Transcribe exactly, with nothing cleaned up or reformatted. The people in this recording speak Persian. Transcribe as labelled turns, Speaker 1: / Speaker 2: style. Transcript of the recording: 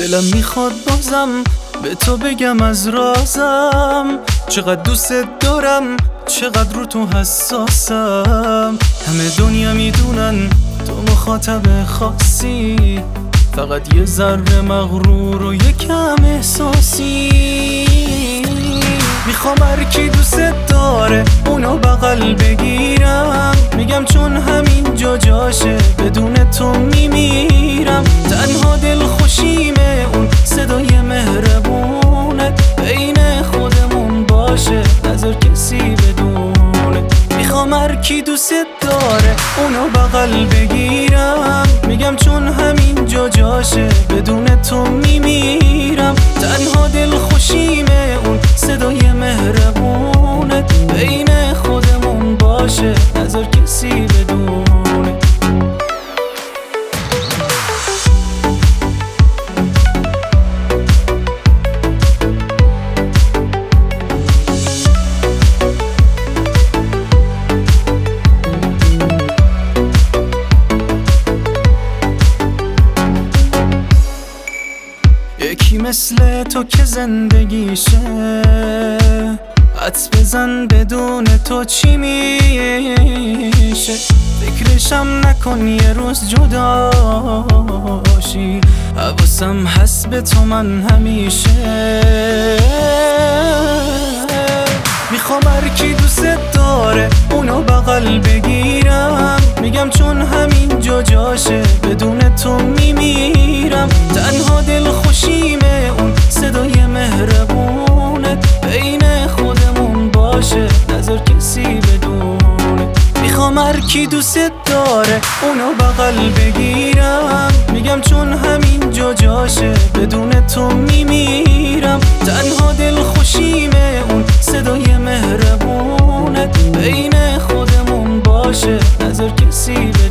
Speaker 1: دلم میخواد بازم به تو بگم از رازم، چقدر دوست دارم، چقدر رو تو حساسم. همه دنیا میدونن تو مخاطب خاصی، فقط یه ذره مغرور و یکم احساسی. میخوام هرکی دوست داره اونو بغل بگیرم، میگم چون همین جا جاشه بدون تو میمیرم. تنها دل خوشیمه اون صدای مهربونه، بین خودمون باشه نظر کسی بدونه. میخوام هرکی دوست داره اونو بغل بگیرم، میگم چون همین جا جاشه بدون تو میمیرم. تنها دل خوشیمه اون صدای مهربونه، بین خودمون باشه نظر کسی بدونه. یکی مثل تو که زندگیشه، حدس بزن بدون تو چی میشه. فکرشم نکن یه روز جداشی، حواسم هست به تو من همیشه. میخوام هرکی دوست داره اونو بغل بگیرم، میگم چون همین جا جاشه بدون تو میمیرم. تنها دل خوشیمه اون صدای مهربونه، بین خودمون باشه نظر کسی بدونه. میخوام هرکی دوست داره اونو بغل بگیرم، میگم چون همین جا جاشه بدون تو میمیرم. تنها دل خوشیمه اون صدای مهربونه، بین خودمون باشه نظر کسی بدونه.